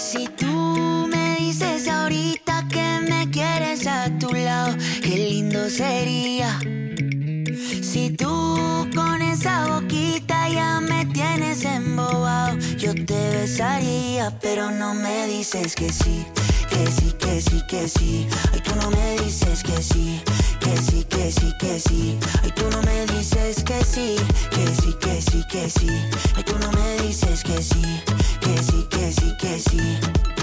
Si tú me dices ahorita que me quieres a tu lado, qué lindo sería. Si tú con esa boquita ya me tienes embobado, yo te besaría, pero no me dices que sí. Que sí, que sí, que sí. Ay, tú no me dices que sí. Que sí, que sí, que sí. Ay, tú no me dices que sí. Que sí, que sí, que sí. Ay, tú no me dices que sí. Que sí, que sí, que sí.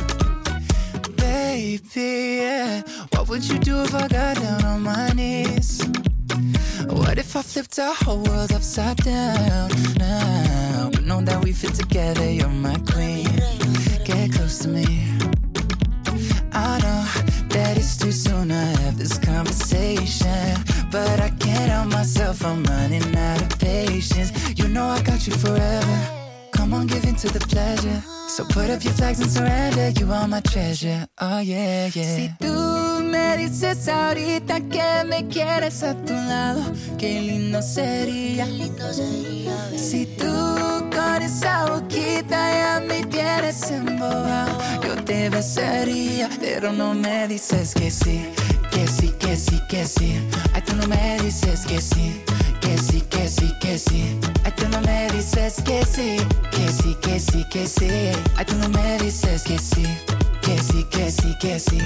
Baby, yeah. What would you do if I got down on my knees? What if I flipped our whole world upside down now? But know that we fit together, you're my queen. Get close to me. I know that it's too soon to have this conversation, but I can't help myself, I'm running out of patience. You know I got you forever. Come on, give in to the pleasure. So put up your flags and surrender. You are my treasure, oh yeah, yeah. Si tú me dices ahorita que me quieres a tu lado, qué lindo sería. Si tú con esa boquita ya me tienes embobado, yo te besaría, pero no me dices que sí. Que sí, que sí, que sí. Ay, tú no me dices que sí. Que sí, que sí, que sí. Ay, tú no me dices que sí. Que sí, que sí, que sí. Ay, tú no me dices que sí. Que sí, que sí, que sí.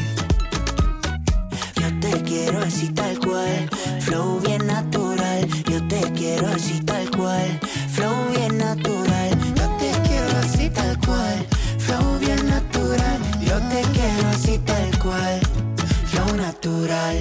Yo te quiero así tal cual, flow bien natural. Yo te quiero así tal cual, flow bien natural. Yo te quiero así tal cual, Flow bien natural. Yo te quiero así tal cual, flow natural.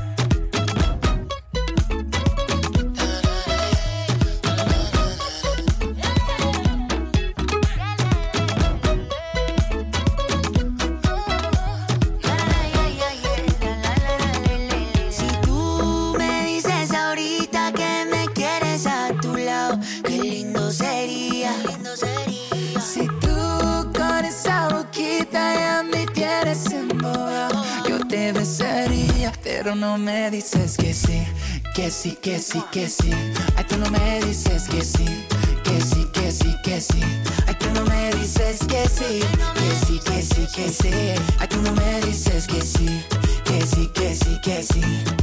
Si tú me dices ahorita que me quieres a tu lado, qué lindo sería. si tú con esa boquita ya me tienes embobado, yo te besaría, pero no me dices que sí. Que sí, que sí, que sí. Ay, tú no me dices que sí. Que sí, que sí, que sí. Ay, tú no me dices que sí. Que sí, que sí, que sí. Ay, tú no me dices que sí. Que sí, que sí, que sí.